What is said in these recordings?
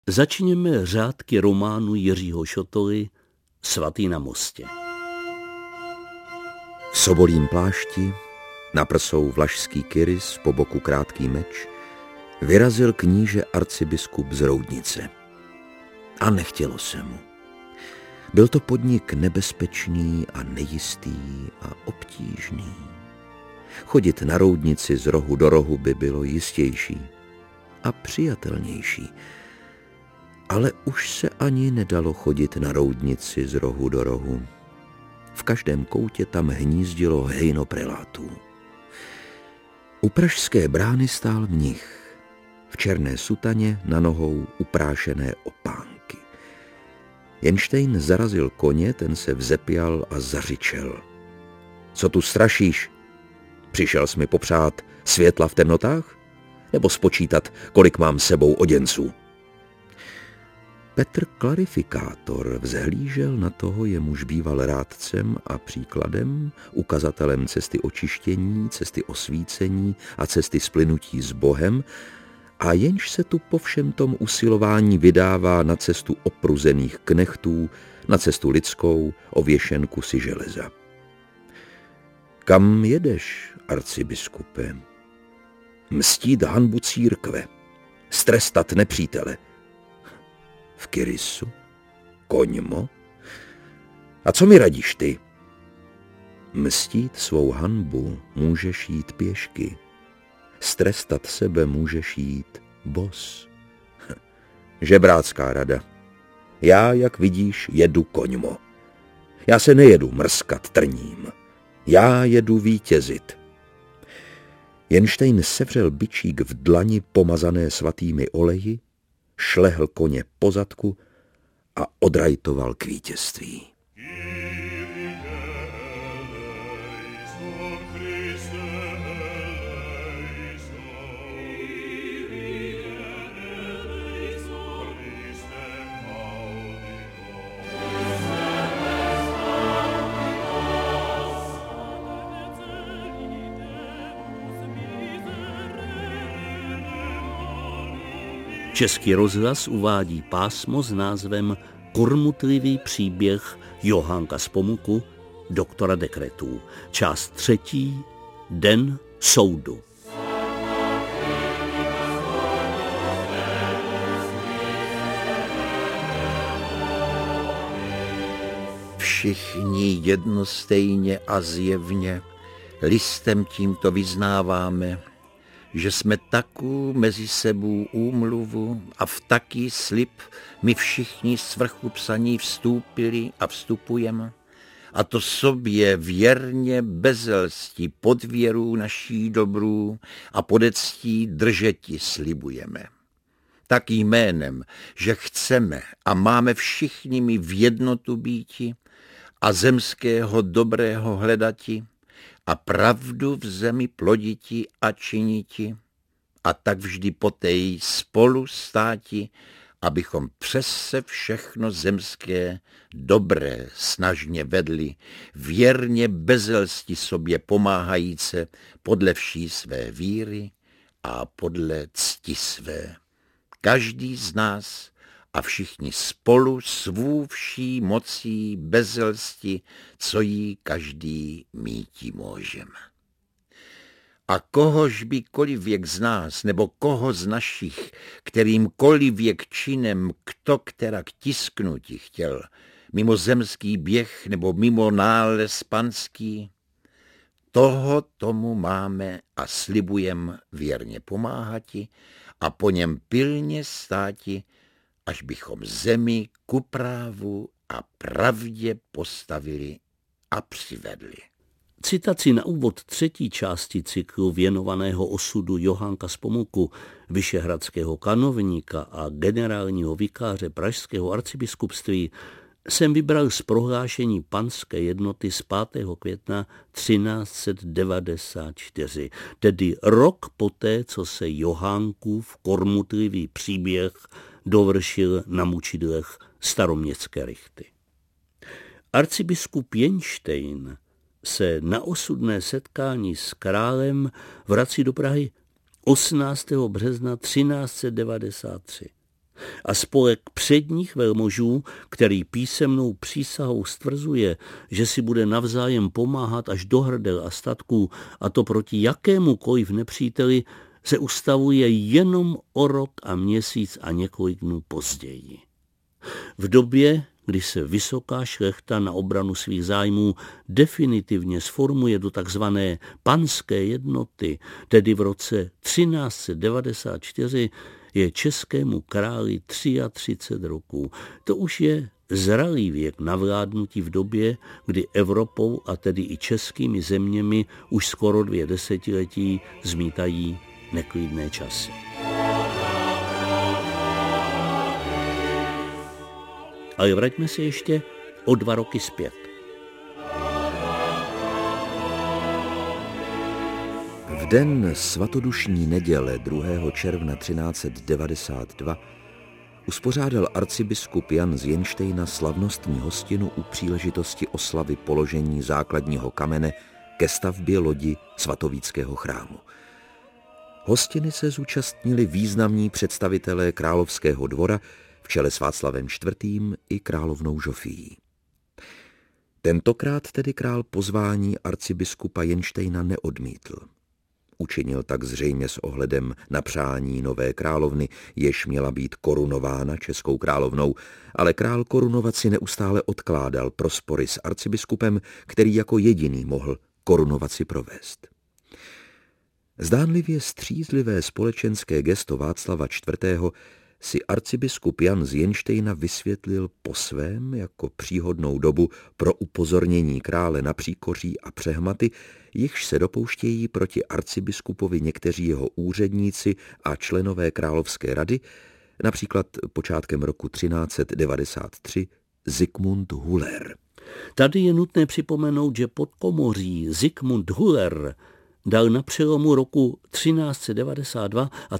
Začněme řádky románu Jiřího Šotoly Svatý na mostě. V sobolím plášti, na prsou vlašský kyrys, po boku krátký meč, vyrazil kníže arcibiskup z Roudnice. A nechtělo se mu. Byl to podnik nebezpečný a nejistý a obtížný. Chodit na Roudnici z rohu do rohu by bylo jistější a přijatelnější. Ale už se ani nedalo chodit na Roudnici z rohu do rohu. V každém koutě tam hnízdilo hejno prelátů. U pražské brány stál mnich, v černé sutaně, na nohou uprášené opánky. Jenštejn zarazil koně, ten se vzepěl a zařičel. Co tu strašíš? Přišel jsi mi popřát světla v temnotách? Nebo spočítat, kolik mám sebou oděnců? Petr Klarifikátor vzhlížel na toho, jemuž býval rádcem a příkladem, ukazatelem cesty očištění, cesty osvícení a cesty splynutí s Bohem, a jenž se tu po všem tom usilování vydává na cestu opruzených knechtů, na cestu lidskou, ověšen kusy železa. Kam jedeš, arcibiskupe? Mstít hanbu církve, strestat nepřítele. V Kyrysu? Koňmo? A co mi radíš ty? Mstít svou hanbu můžeš jít pěšky. Strestat sebe můžeš jít bos. Žebrácká rada. Já, jak vidíš, jedu koňmo. Já se nejedu mrskat trním. Já jedu vítězit. Jenštejn sevřel bičík v dlani pomazané svatými oleji, šlehl koně po zadku a odrajtoval k vítězství. Český rozhlas uvádí pásmo s názvem Kormutlivý příběh Johánka z Pomuku, doktora dekretů. Část 3. Den soudu. Všichni jednostejně a zjevně listem tímto vyznáváme, že jsme taků mezi sebou úmluvu a v taký slib my všichni svrchu psaní vstoupili a vstupujeme, a to sobě věrně bezelstí pod věrou naší dobrů a podectí držeti slibujeme. Tak jménem, že chceme a máme všichni my v jednotu býti a zemského dobrého hledati, a pravdu v zemi ploditi a činiti, a tak vždy potej spolu státi, abychom přes se všechno zemské dobré snažně vedli, věrně bezelsti sobě pomáhajíce podle vší své víry a podle cti své. Každý z nás a všichni spolu svou vší mocí bezelsti, co jí každý míti můžeme. A kohož by kolivěk z nás, nebo koho z našich, kterým kolivěk činem kto kterak tisknuti chtěl, mimo zemský běh nebo mimo nález panský, toho tomu máme a slibujem věrně pomáhati a po něm pilně státi, až bychom zemi ku právu a pravdě postavili a přivedli. Citaci na úvod 3. části cyklu věnovaného osudu Johánka z Pomuku, vyšehradského kanovníka a generálního vikáře pražského arcibiskupství, jsem vybral z prohlášení panské jednoty z 5. května 1394, tedy rok poté, co se Johánkův kormutlivý příběh dovršil na mučidlech staroměstské rychty. Arcibiskup Jenštejn se na osudné setkání s králem vrací do Prahy 18. března 1393. A spolek předních velmožů, který písemnou přísahou stvrzuje, že si bude navzájem pomáhat až do hrdel a statků, a to proti jakémukoliv nepříteli, se ustavuje jenom o rok a měsíc a několik dnů později. V době, kdy se vysoká šlechta na obranu svých zájmů definitivně sformuje do takzvané panské jednoty, tedy v roce 1394, je českému králi 33 roků. To už je zralý věk na vládnutí v době, kdy Evropou a tedy i českými zeměmi už skoro 2 desetiletí zmítají neklidné časy. Ale vraťme se ještě o 2 roky zpět. V den svatodušní neděle 2. června 1392 uspořádal arcibiskup Jan z Jenštejna slavnostní hostinu u příležitosti oslavy položení základního kamene ke stavbě lodi svatovíckého chrámu. Hostiny se zúčastnili významní představitelé královského dvora v čele s Václavem IV. I královnou Žofií. Tentokrát tedy král pozvání arcibiskupa Jenštejna neodmítl. Učinil tak zřejmě s ohledem na přání nové královny, jež měla být korunována českou královnou, ale král korunovaci neustále odkládal pro spory s arcibiskupem, který jako jediný mohl korunovaci provést. Zdánlivě střízlivé společenské gesto Václava IV. Si arcibiskup Jan z Jenštejna vysvětlil po svém jako příhodnou dobu pro upozornění krále na příkoří a přehmaty, jichž se dopouštějí proti arcibiskupovi někteří jeho úředníci a členové královské rady, například počátkem roku 1393 Zikmund Huller. Tady je nutné připomenout, že podkomoří Zikmund Huller dal na přelomu roku 1392 a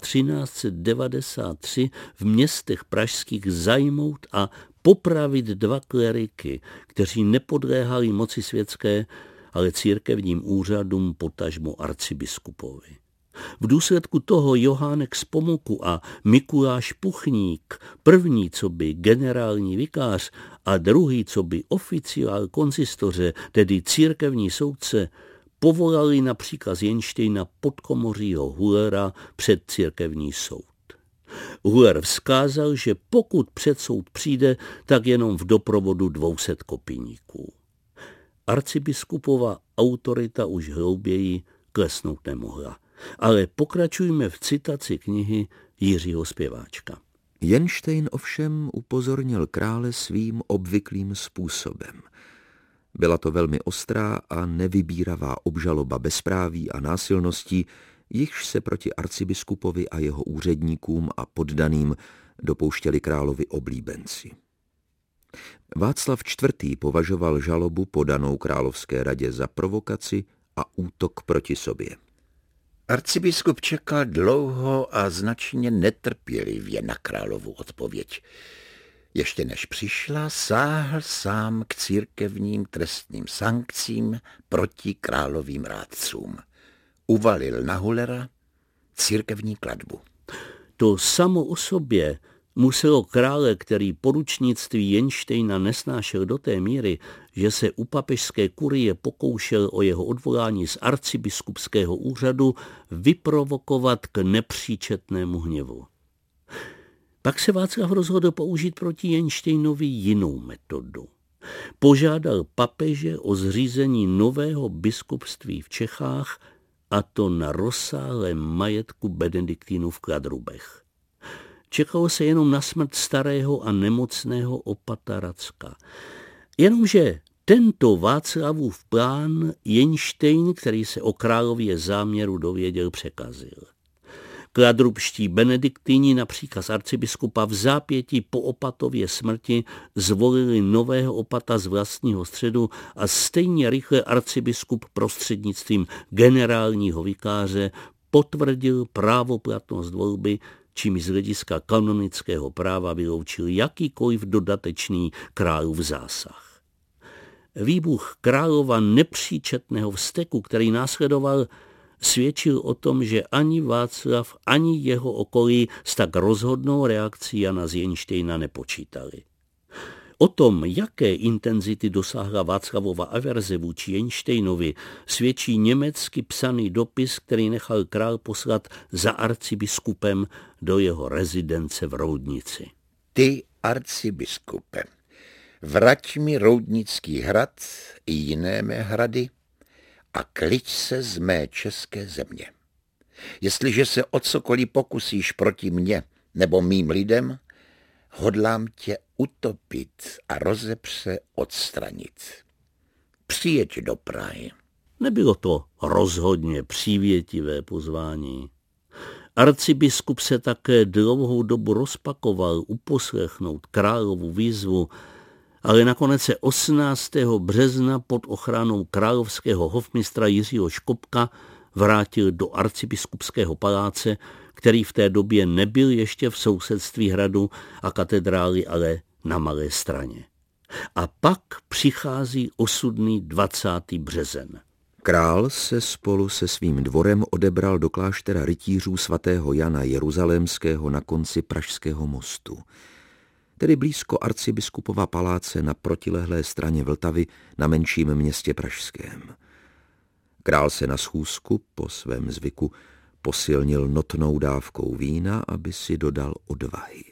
1393 v městech pražských zajmout a popravit 2 kleriky, kteří nepodléhali moci světské, ale církevním úřadům, potažmo arcibiskupovi. V důsledku toho Johánek z Pomoku a Mikuláš Puchník, první coby generální vikář a druhý coby oficiál konzistoře, tedy církevní soudce, povolali na příkaz Jenštejna podkomořího Hullera před církevní soud. Huller vzkázal, že pokud před soud přijde, tak jenom v doprovodu 200 kopíníků. Arcibiskupova autorita už hlouběji klesnout nemohla. Ale pokračujme v citaci knihy Jiřího Zpěváčka. Jenštejn ovšem upozornil krále svým obvyklým způsobem. Byla to velmi ostrá a nevybíravá obžaloba bezpráví a násilností, jichž se proti arcibiskupovi a jeho úředníkům a poddaným dopouštěli královi oblíbenci. Václav IV. Považoval žalobu podanou královské radě za provokaci a útok proti sobě. Arcibiskup čekal dlouho a značně netrpělivě na královu odpověď. Ještě než přišla, sáhl sám k církevním trestním sankcím proti královým rádcům. Uvalil na Hullera církevní klatbu. To samo o sobě muselo krále, který poručnictví Jenštejna nesnášel do té míry, že se u papežské kurie pokoušel o jeho odvolání z arcibiskupského úřadu, vyprovokovat k nepříčetnému hněvu. Pak se Václav rozhodl použít proti Jenštejnovi jinou metodu. Požádal papeže o zřízení nového biskupství v Čechách, a to na rozsáhlém majetku Benediktínů v Kladrubech. Čekalo se jenom na smrt starého a nemocného opata Racka. Jenomže tento Václavův plán Jenštejn, který se o králově záměru dověděl, překazil. Kladrubští benediktíni na příkaz arcibiskupa v zápětí po opatově smrti zvolili nového opata z vlastního středu a stejně rychle arcibiskup prostřednictvím generálního vikáře potvrdil právoplatnost volby, čímž z hlediska kanonického práva vyloučil jakýkoliv dodatečný králův zásah. Výbuch králova nepříčetného vzteku, který následoval, svědčil o tom, že ani Václav, ani jeho okolí s tak rozhodnou reakcí Jana z Jenštejna nepočítali. O tom, jaké intenzity dosáhla Václavova averze vůči Jenštejnovi, svědčí německy psaný dopis, který nechal král poslat za arcibiskupem do jeho rezidence v Roudnici. Ty, arcibiskupe, vrať mi Roudnický hrad i jiné mé hrady a kliď se z mé české země. Jestliže se o cokoliv pokusíš proti mně nebo mým lidem, hodlám tě utopit a rozepře odstranit. Přijeď do Prahy. Nebylo to rozhodně přívětivé pozvání. Arcibiskup se také dlouhou dobu rozpakoval uposlechnout královu výzvu, ale nakonec se 18. března pod ochranou královského hofmistra Jiřího Škopka vrátil do arcibiskupského paláce, který v té době nebyl ještě v sousedství hradu a katedrály, ale na Malé Straně. A pak přichází osudný 20. březen. Král se spolu se svým dvorem odebral do kláštera rytířů svatého Jana Jeruzalémského na konci Pražského mostu, tedy blízko arcibiskupova paláce na protilehlé straně Vltavy na menším městě pražském. Král se na schůzku po svém zvyku posilnil notnou dávkou vína, aby si dodal odvahy.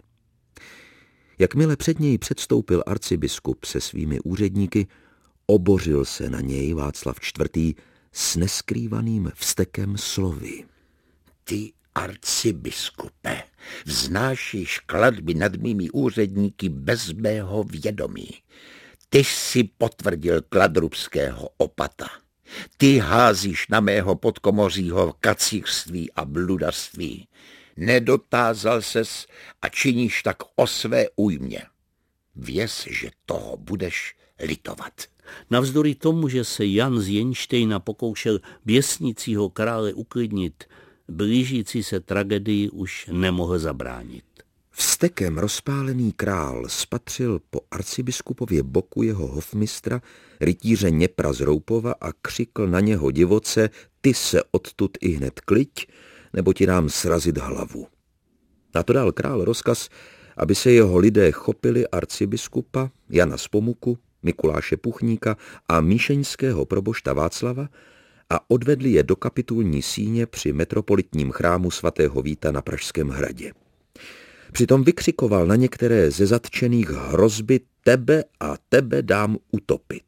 Jakmile před něj předstoupil arcibiskup se svými úředníky, obořil se na něj Václav IV. S neskrývaným vztekem slovy. Ty, arcibiskupe, vznášíš klatby nad mými úředníky bez mého vědomí. Ty jsi potvrdil kladrubského opata. Ty házíš na mého podkomořího kacířství a bludarství. Nedotázal ses a činíš tak o své újmě. Věz, že toho budeš litovat. Navzdory tomu, že se Jan z Jenštejna pokoušel běsnícího krále uklidnit, blížící se tragedii už nemohl zabránit. Vztekem rozpálený král spatřil po arcibiskupově boku jeho hofmistra, rytíře Něpra z Roupova a křikl na něho divoce: ty se odtud i hned kliď, nebo ti dám srazit hlavu. Na to dal král rozkaz, aby se jeho lidé chopili arcibiskupa Jana z Pomuku, Mikuláše Puchníka a míšeňského probošta Václava a odvedli je do kapitulní síně při metropolitním chrámu svatého Víta na Pražském hradě. Přitom vykřikoval na některé ze zatčených hrozby: tebe a tebe dám utopit.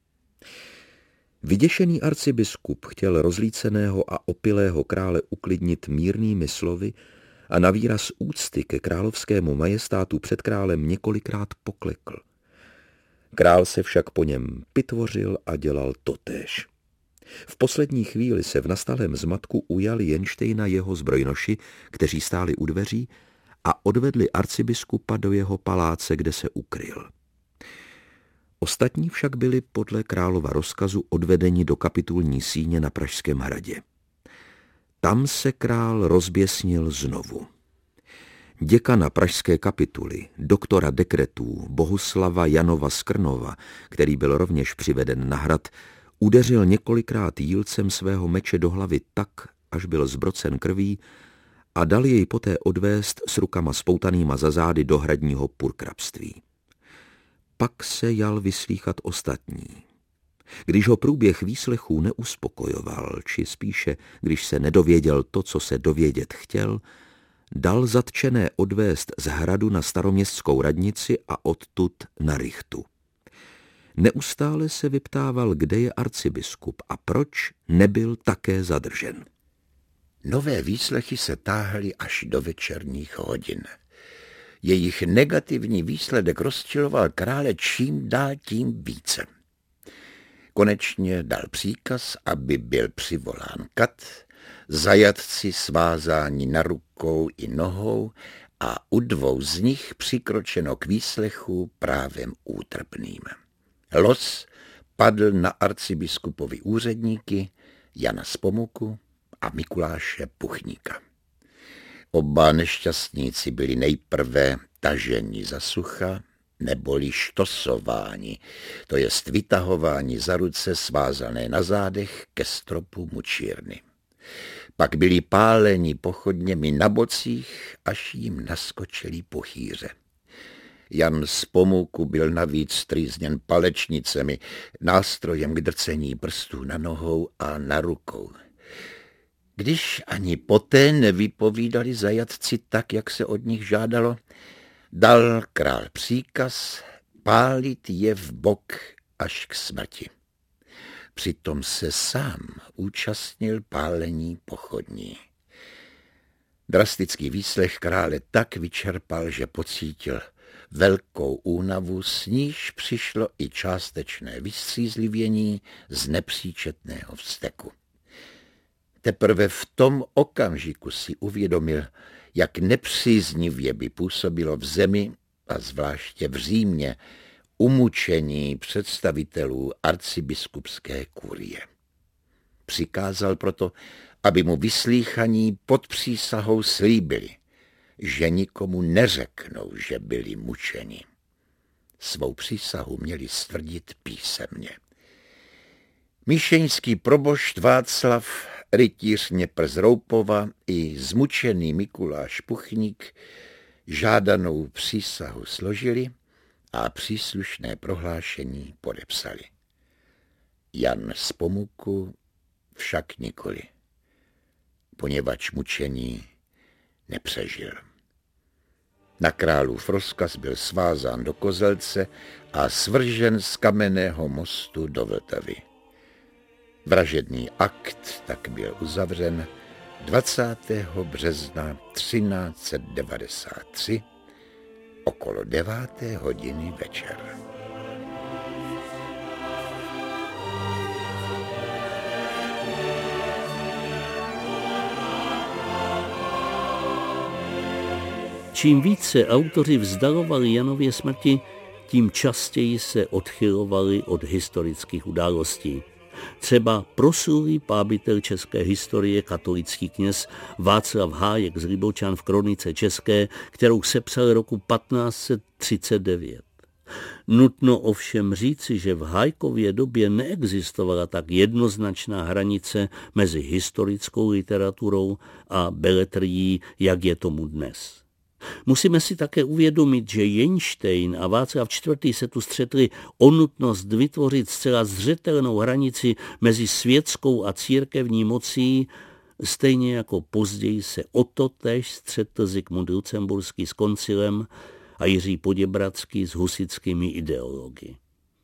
Vyděšený arcibiskup chtěl rozlíceného a opilého krále uklidnit mírnými slovy a na výraz úcty ke královskému majestátu před králem několikrát poklekl. Král se však po něm pitvořil a dělal totéž. V poslední chvíli se v nastalém zmatku ujali Jenštejna jeho zbrojnoši, kteří stáli u dveří, a odvedli arcibiskupa do jeho paláce, kde se ukryl. Ostatní však byli podle králova rozkazu odvedeni do kapitulní síně na Pražském hradě. Tam se král rozběsnil znovu. Děkana pražské kapituly, doktora dekretů Bohuslava Janova Skrnova, který byl rovněž přiveden na hrad, udeřil několikrát jílcem svého meče do hlavy tak, až byl zbrocen krví, a dal jej poté odvést s rukama spoutanýma za zády do hradního purkrabství. Pak se jal vyslýchat ostatní. Když ho průběh výslechů neuspokojoval, či spíše, když se nedověděl to, co se dovědět chtěl, dal zatčené odvést z hradu na staroměstskou radnici a odtud na Rychtu. Neustále se vyptával, kde je arcibiskup a proč nebyl také zadržen. Nové výslechy se táhly až do večerních hodin. Jejich negativní výsledek rozčiloval krále čím dál tím více. Konečně dal příkaz, aby byl přivolán kat, zajatci svázáni na rukou i nohou a u 2 z nich přikročeno k výslechu právem útrpným. Los padl na arcibiskupovi úředníky Jana z Pomuku a Mikuláše Puchníka. Oba nešťastníci byli nejprve taženi za sucha, neboli štosováni, to jest vytahováni za ruce svázané na zádech ke stropu mučírny. Pak byli páleni pochodněmi na bocích, až jim naskočili pochýře. Jan z Pomůku byl navíc strýzněn palečnicemi, nástrojem k drcení prstů na nohou a na rukou. Když ani poté nevypovídali zajatci tak, jak se od nich žádalo, dal král příkaz pálit je v bok až k smrti. Přitom se sám účastnil pálení pochodní. Drastický výslech krále tak vyčerpal, že pocítil velkou únavu, s níž přišlo i částečné vystřízlivění z nepříčetného vzteku. Teprve v tom okamžiku si uvědomil, jak nepříznivě by působilo v zemi a zvláště v Římě umučení představitelů arcibiskupské kurie. Přikázal proto, aby mu vyslýchaní pod přísahou slíbili, že nikomu neřeknou, že byli mučeni. Svou přísahu měli stvrdit písemně. Míšeňský probošt Václav, rytíř Dněpr z Roupova i zmučený Mikuláš Puchník žádanou přísahu složili a příslušné prohlášení podepsali. Jan z Pomůku však nikoli, poněvadž mučení nepřežil. Na králův rozkaz byl svázán do kozelce a svržen z kamenného mostu do Vltavy. Vražedný akt tak byl uzavřen 20. března 1393 okolo 9. hodiny večer. Čím více autoři vzdalovali Janově smrti, tím častěji se odchylovali od historických událostí. Třeba proslulý pábitel české historie, katolický kněz Václav Hájek z Libočan v Kronice české, kterou sepsal roku 1539. Nutno ovšem říci, že v Hájkově době neexistovala tak jednoznačná hranice mezi historickou literaturou a beletrií, jak je tomu dnes. Musíme si také uvědomit, že Jenštejn a Václav IV. Se tu střetli o nutnost vytvořit zcela zřetelnou hranici mezi světskou a církevní mocí, stejně jako později se o to též střetl Zikmund Lucemburský s koncilem a Jiří Poděbradský s husitskými ideology.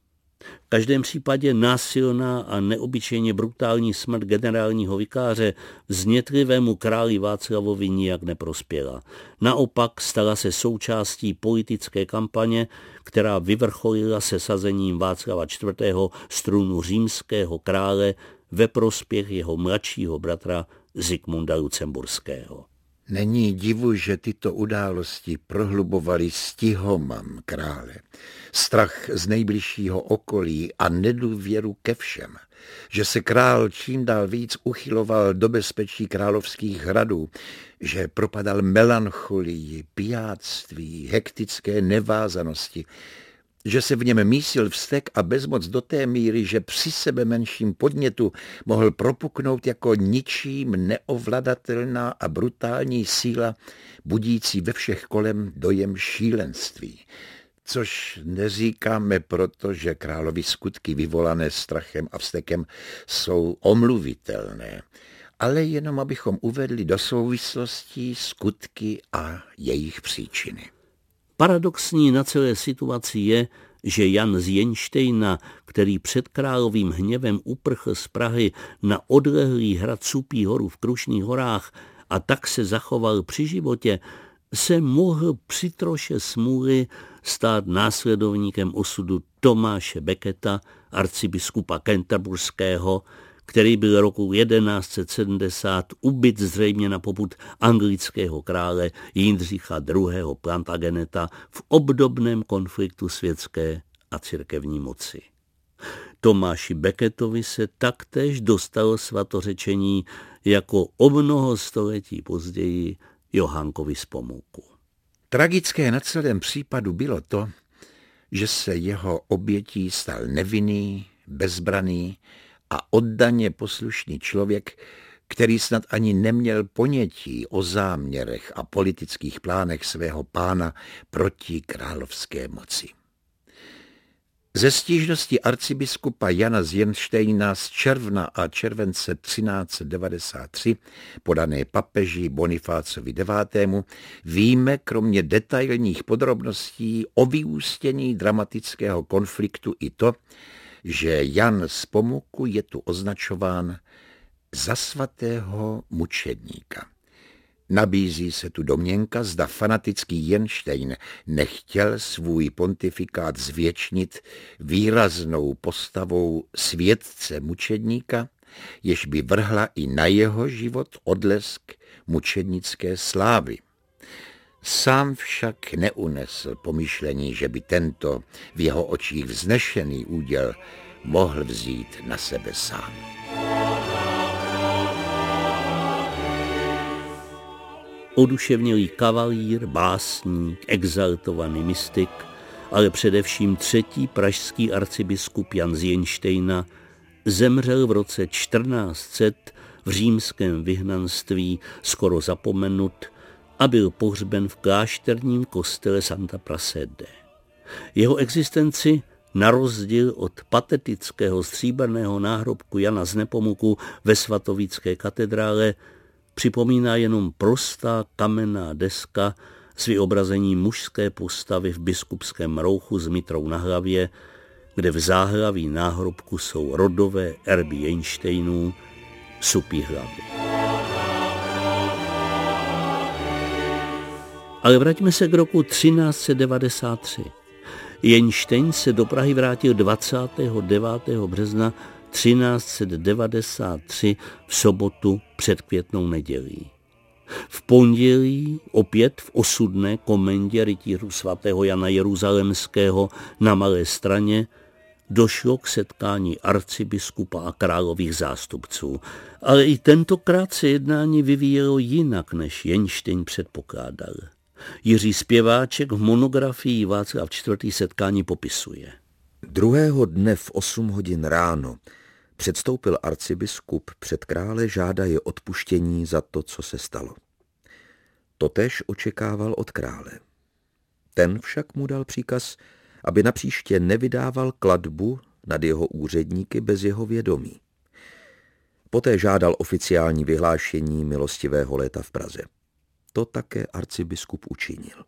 V každém případě násilná a neobyčejně brutální smrt generálního vikáře vznětlivému králi Václavovi nijak neprospěla. Naopak stala se součástí politické kampaně, která vyvrcholila sesazením Václava IV. Z trůnu římského krále ve prospěch jeho mladšího bratra Zikmunda Lucemburského. Není divu, že tyto události prohlubovaly stihomam krále, strach z nejbližšího okolí a nedůvěru ke všem, že se král čím dál víc uchyloval do bezpečí královských hradů, že propadal melancholii, pijáctví, hektické nevázanosti, že se v něm mísil vztek a bezmoc do té míry, že při sebe menším podnětu mohl propuknout jako ničím neovladatelná a brutální síla, budící ve všech kolem dojem šílenství. Což neříkáme proto, že královy skutky vyvolané strachem a vztekem jsou omluvitelné, ale jenom abychom uvedli do souvislostí skutky a jejich příčiny. Paradoxní na celé situaci je, že Jan z Jenštejna, který před královým hněvem uprchl z Prahy na odlehlý hrad Supí horu v Krušných horách a tak se zachoval při životě, se mohl při troše smůly stát následovníkem osudu Tomáše Becketa, arcibiskupa Canterburského, který byl roku 1170 ubyt zřejmě na popud anglického krále Jindřicha II. Plantageneta v obdobném konfliktu světské a církevní moci. Tomáši Becketovi se taktéž dostalo svatořečení jako o mnoho století později Johánkovi z Pomůku. Tragické na celém případu bylo to, že se jeho obětí stal nevinný, bezbraný a oddaně poslušný člověk, který snad ani neměl ponětí o záměrech a politických plánech svého pána proti královské moci. Ze stížnosti arcibiskupa Jana z Jenštejna z června a července 1393 podané papeži Bonifácovi IX. Víme kromě detailních podrobností o vyústění dramatického konfliktu i to, že Jan z Pomuku je tu označován za svatého mučedníka. Nabízí se tu domněnka, zda fanatický Jenštejn nechtěl svůj pontifikát zvětšnit výraznou postavou světce mučedníka, jež by vrhla i na jeho život odlesk mučednické slávy. Sám však neunesl pomyšlení, že by tento v jeho očích vznešený úděl mohl vzít na sebe sám. Oduševnělý kavalír, básník, exaltovaný mystik, ale především třetí pražský arcibiskup Jan z Jenštejna zemřel v roce 1400 v římském vyhnanství, skoro zapomenut, a byl pohřben v klášterním kostele Santa Prassede. Jeho existenci, na rozdíl od patetického stříbrného náhrobku Jana z Nepomuku ve svatovícké katedrále, připomíná jenom prostá kamenná deska s vyobrazením mužské postavy v biskupském rouchu s mitrou na hlavě, kde v záhlaví náhrobku jsou rodové erby Jenštejnů, supí hlavy. Ale vraťme se k roku 1393. Jenštejn se do Prahy vrátil 29. března 1393 v sobotu před Květnou nedělí. V pondělí opět v osudné komendě rytířů svatého Jana Jeruzalemského na Malé Straně došlo k setkání arcibiskupa a králových zástupců. Ale i tentokrát se jednání vyvíjelo jinak, než Jenštejn předpokládal. Jiří Zpěváček v monografii Václav IV. Setkání popisuje. Druhého dne v 8 hodin ráno předstoupil arcibiskup před krále, žádaje odpuštění za to, co se stalo. Totéž očekával od krále. Ten však mu dal příkaz, aby napříště nevydával klatbu nad jeho úředníky bez jeho vědomí. Poté žádal oficiální vyhlášení milostivého léta v Praze. To také arcibiskup učinil.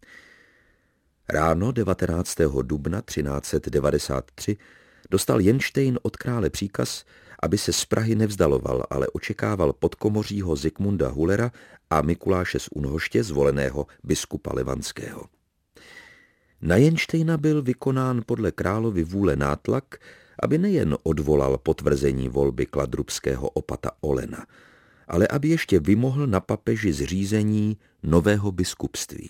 Ráno 19. dubna 1393 dostal Jenštejn od krále příkaz, aby se z Prahy nevzdaloval, ale očekával podkomořího Zikmunda Hullera a Mikuláše z Unhoště, zvoleného biskupa Levanského. Na Jenštejna byl vykonán podle královy vůle nátlak, aby nejen odvolal potvrzení volby kladrubského opata Olena, ale aby ještě vymohl na papeži zřízení nového biskupství.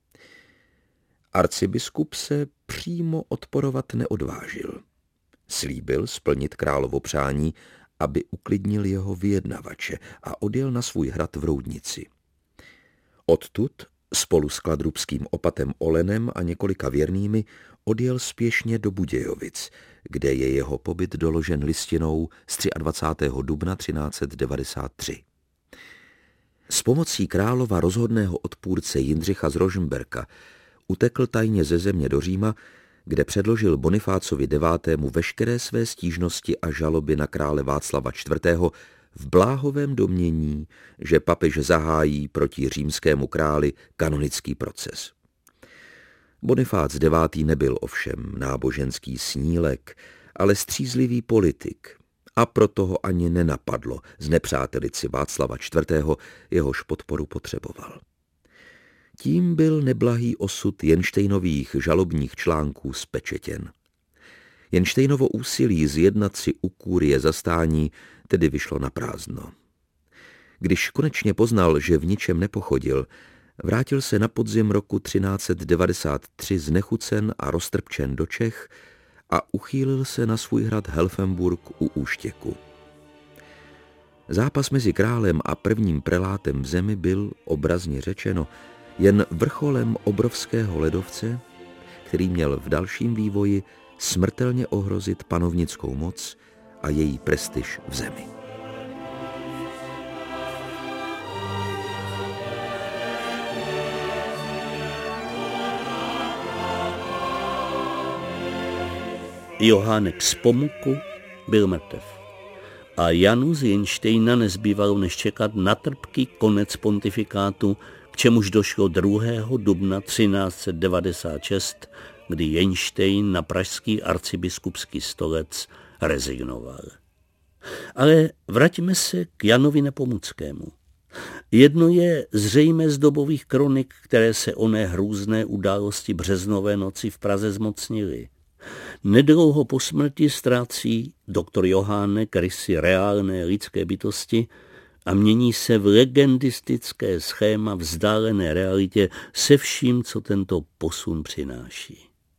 Arcibiskup se přímo odporovat neodvážil. Slíbil splnit královo přání, aby uklidnil jeho vyjednavače, a odjel na svůj hrad v Roudnici. Odtud spolu s kladrubským opatem Olenem a několika věrnými odjel spěšně do Budějovic, kde je jeho pobyt doložen listinou z 23. dubna 1393. S pomocí králova rozhodného odpůrce Jindřicha z Rožmberka utekl tajně ze země do Říma, kde předložil Bonifácovi IX. Veškeré své stížnosti a žaloby na krále Václava IV. V bláhovém domnění, že papež zahájí proti římskému králi kanonický proces. Bonifác IX. Nebyl ovšem náboženský snílek, ale střízlivý politik, a proto ho ani nenapadlo znepřátelit si Václava IV., jehož podporu potřeboval. Tím byl neblahý osud Jenštejnových žalobních článků zpečetěn. Jenštejnovo úsilí zjednat si u kurie zastání tedy vyšlo na prázdno. Když konečně poznal, že v ničem nepochodil, vrátil se na podzim roku 1393 znechucen a roztrpčen do Čech a uchýlil se na svůj hrad Helfenburg u Úštěku. Zápas mezi králem a prvním prelátem v zemi byl, obrazně řečeno, jen vrcholem obrovského ledovce, který měl v dalším vývoji smrtelně ohrozit panovnickou moc a její prestiž v zemi. Johánek z Pomuku byl mrtev. A Janu z Jenštejna nezbývalo než čekat na trpký konec pontifikátu, k čemuž došlo 2. dubna 1396, kdy Jenštejn na pražský arcibiskupský stolec rezignoval. Ale vraťme se k Janovi Nepomuckému. Jedno je zřejmé z dobových kronik, které se oné hrůzné události březnové noci v Praze zmocnily. Nedlouho po smrti ztrácí doktor Johánek rysy reálné lidské bytosti a mění se v legendistické schéma vzdálené realitě se vším, co tento posun přináší.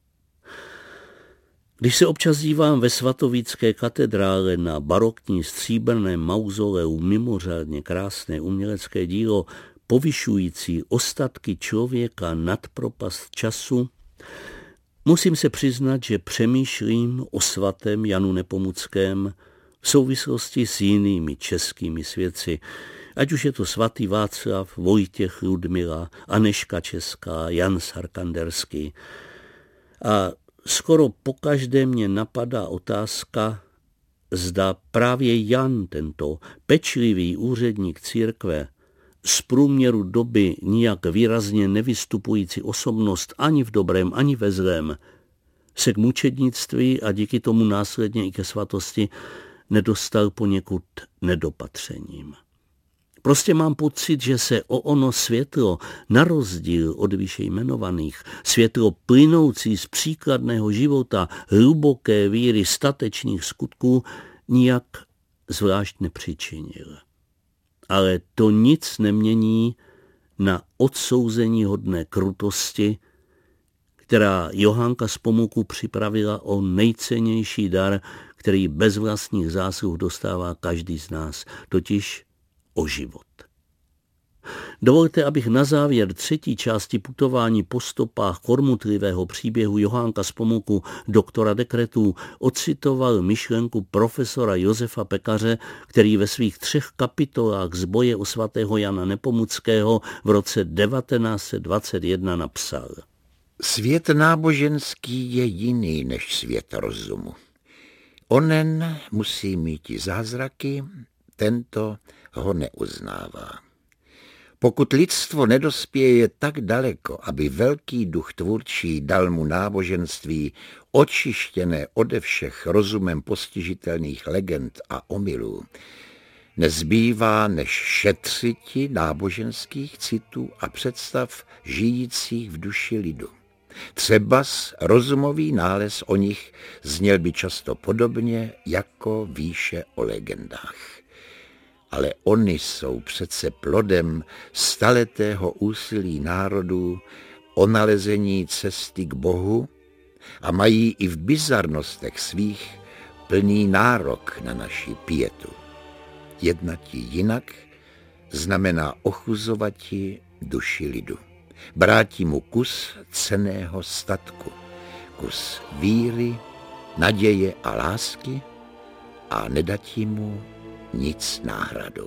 Když se občas dívám ve svatovícké katedrále na barokní stříbrném mauzoleu mimořádně krásné umělecké dílo povyšující ostatky člověka nad propast času, musím se přiznat, že přemýšlím o svatém Janu Nepomuckém v souvislosti s jinými českými svědci, ať už je to svatý Václav, Vojtěch Ludmila, Anežka Česká, Jan Sarkanderský. A skoro pokaždé mě napadá otázka, zda právě Jan, tento pečlivý úředník církve, z průměru doby nijak výrazně nevystupující osobnost ani v dobrém, ani ve zlém, se k mučednictví a díky tomu následně i ke svatosti nedostal poněkud nedopatřením. Prostě mám pocit, že se o ono světlo, na rozdíl od výše jmenovaných, světlo plynoucí z příkladného života, hluboké víry, statečných skutků, nijak zvlášť nepřičinil. Ale to nic nemění na odsouzení hodné krutosti, která Johánka z Pomuku připravila o nejcennější dar, který bez vlastních zásluh dostává každý z nás, totiž o život. Dovolte, abych na závěr 3. části putování po stopách kormutlivého příběhu Johánka z Pomuku, doktora dekretů, ocitoval myšlenku profesora Josefa Pekaře, který ve svých 3 kapitolách z boje o svatého Jana Nepomuckého v roce 1921 napsal: Svět náboženský je jiný než svět rozumu. Onen musí mít zázraky, tento ho neuznává. Pokud lidstvo nedospěje tak daleko, aby velký duch tvůrčí dal mu náboženství očištěné ode všech rozumem postižitelných legend a omylů, nezbývá než šetřiti náboženských citů a představ žijících v duši lidu. Třebas rozumový nález o nich zněl by často podobně jako výše o legendách. Ale oni jsou přece plodem staletého úsilí národů o nalezení cesty k Bohu a mají i v bizarnostech svých plný nárok na naši pietu. Jednati jinak znamená ochuzovati duši lidu. Bráti mu kus cenného statku, kus víry, naděje a lásky a nedati mu nic náhradou.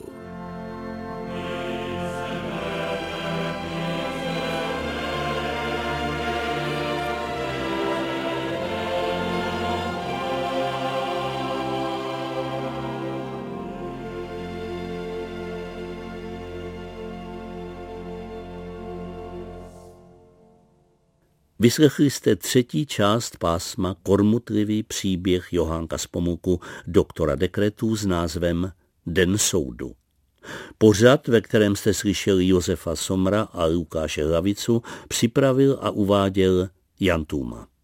Vyslechli jste 3. část pásma Kormutlivý příběh Johánka z Pomuku, doktora dekretů s názvem Den soudu. Pořad, ve kterém jste slyšeli Josefa Somra a Lukáše Hlavicu, připravil a uváděl Jan Tůma.